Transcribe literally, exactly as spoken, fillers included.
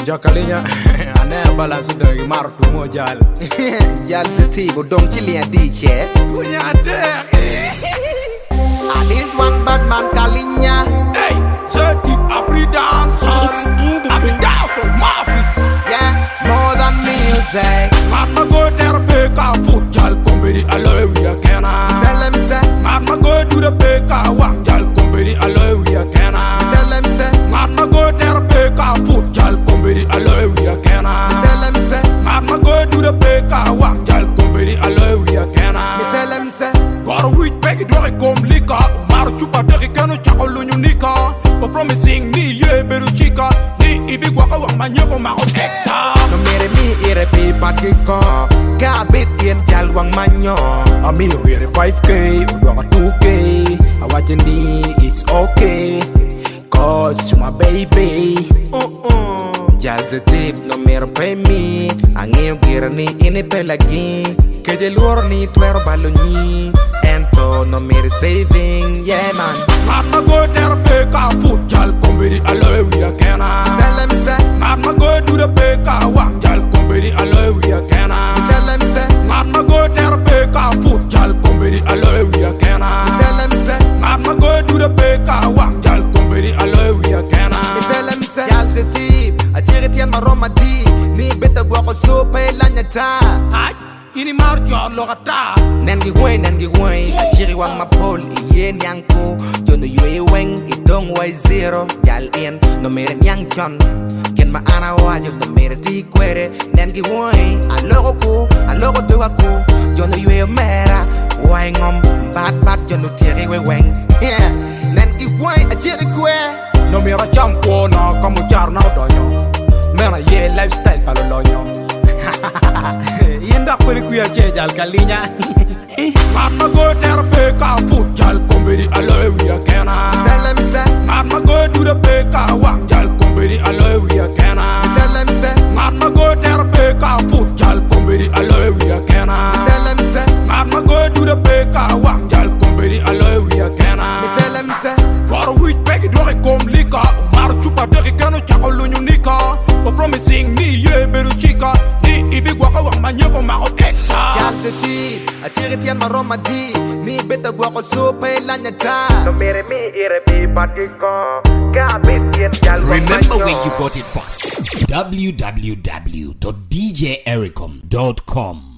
Jacalinya, ane balance de mar tu mo jal. Jal zeti bo dong chili a D J. Punya deh. Ah, this one bad man Kalinya. Hey, zeti Afri dance hall. Afri dance hall, Mafis. Yeah, more than music. Mama go terpe ka foot jal komberi aloe kena. Tell him say. Mama go do the peka wang jal komberi aloe kena. Tell him say. Mama go terpe ka foot jal komberi aloe kena. Tell him say. Mama go do the peka wang jal komberi aloe kena. Tell him say. Gor wit peki do kom lika. Mar chupa de kanu chakolu nyunika. But promising ni ye beru chika. Ni ibi gwaka wang manyoko ma exa. No mere mi ire pi patiko. Kabit yen jal wang manyo. Ami here five K, udwaka two K. I watch ni it's okay. Cause to my baby. Uh-uh. Jal zetip no mere pay me. Angeo girani ini pelagi. Keje luor ni tuero baloni. Ento no mere saving. Yeah man. Mama go terpe ka foot jal komberi aloe kena. Tell him say. Mama go do the peka wang jal komberi aloe kena. Tell him say. Mama go terpe ka foot jal komberi aloe kena. Tell him say. Mama go do the peka wang jal komberi aloe kena. Tell him say. Jal zetip. A tiritian maromadi. Ni beta guako sopa ilanyata. Ay, ini marjo logata. Nangi way, nangi way. A chiri wang mapol. Iye nyanko. Jono yue weng. Idong way zero. Jal in. No mere nyang chon. Ken ma ana wajo. No mere di kwere. Nangi way. A logo ku. A logo tuwa ku. Jono yue mera. Way ngom. Bat bat jono tiri we weng. Yeah. Nangi way. A chiri kwe. No mira champo na kamu char na donyo. Mera ye lifestyle palo lonyo. Yenda kweli kuya cheja Kalinya. Mama go terpe ka foot jal komberi aloe kena. Tell him say. Mama go do the peka wang jal komberi aloe kena. Tell him say. Mama go terpe ka foot jal komberi aloe kena. Tell him say. Mama go do the peka wang jal komberi aloe kena. Tell him say. Gor wit peki do kom lika. Mar chupa de kanu chakolu nyunika. But promising ni ye beru chika. Ni ibi gwaka wang manyoko ma exa. Jal zetip. A tiritian maromadi. Ni beta guako sopa ilanyata. No mere mi ire pi patiko. Kabit yen jal wang manyo. Remember where you got it from. w w w dot d j ericom dot com